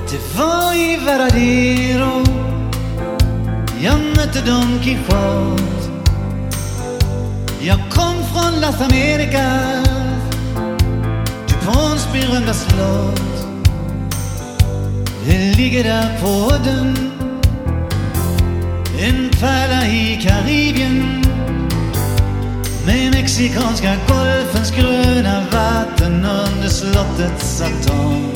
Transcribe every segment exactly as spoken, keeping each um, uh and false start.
Det var i Varadero jag mötte Don Quixote. Jag kom från Las Americas, Duponts berömda slott. Det ligger där på udden, en pärla i Karibien, med mexikanska golfens gröna vatten under slottets altan.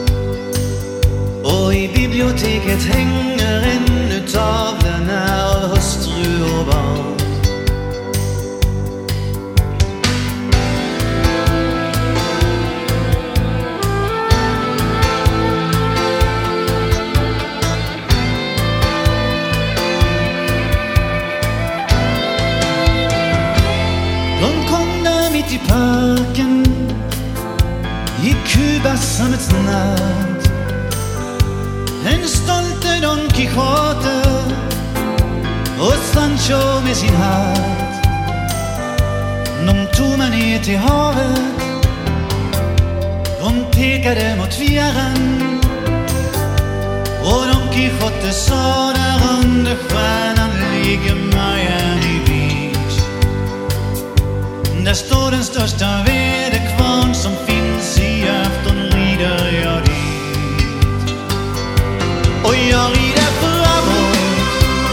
Och i biblioteket hänger ännu tavlorna av hustru och barn. De kom där mitt i parken, i Kubas sammetsnatt. En stolte Don Quixote och Sancho med sin hatt. De tog mig ner till havet, de pekade mot fjärran, och Don Quixote sa där under stjärnan ligger Miami Beach. Där står den största väderkvarn som finns, i afton rider jag dit. Och jag rider framåt,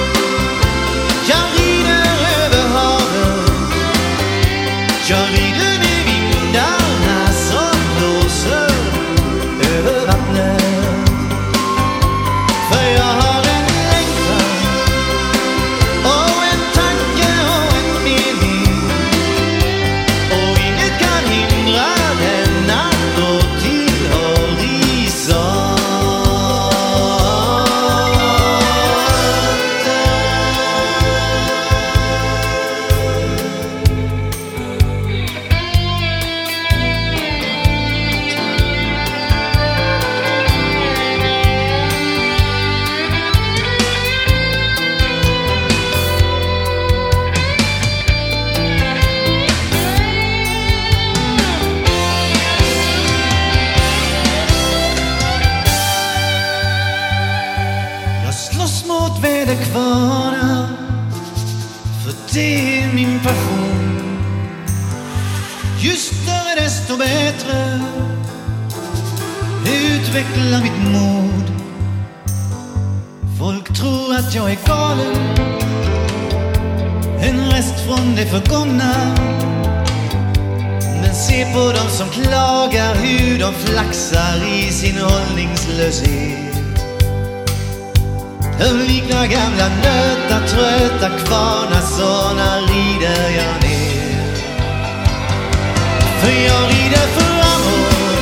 jag rider över havet, jag rider med vindarna som blåser över vattnet. För jag har en längtan och en tanke och en mening, och inget kan hindra den att nå till horisont. Mot väderkvarnar, för det är min passion. Ju större desto bättre, utveckla mitt mod. Folk tror att jag är galen, en rest från det förgångna. Men se på dem som klagar, hur de flaxar i sin hållningslöshet. De liknar gamla nöta, trötta kvarnar, såna rider jag ner. För jag rider framåt,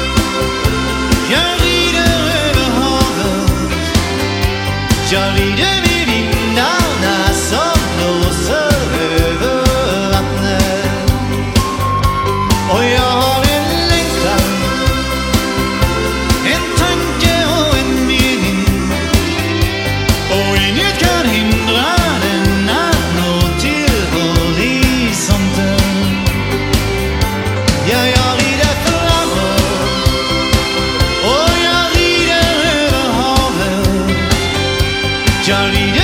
jag rider över havet, jag rider med vindarna som blåser över vattnet. Och jag har en längtan, en tanke och en mening, och inget kan hindra den att nå till horisonten. Ja, jag rider framåt och jag rider över havet, jag rider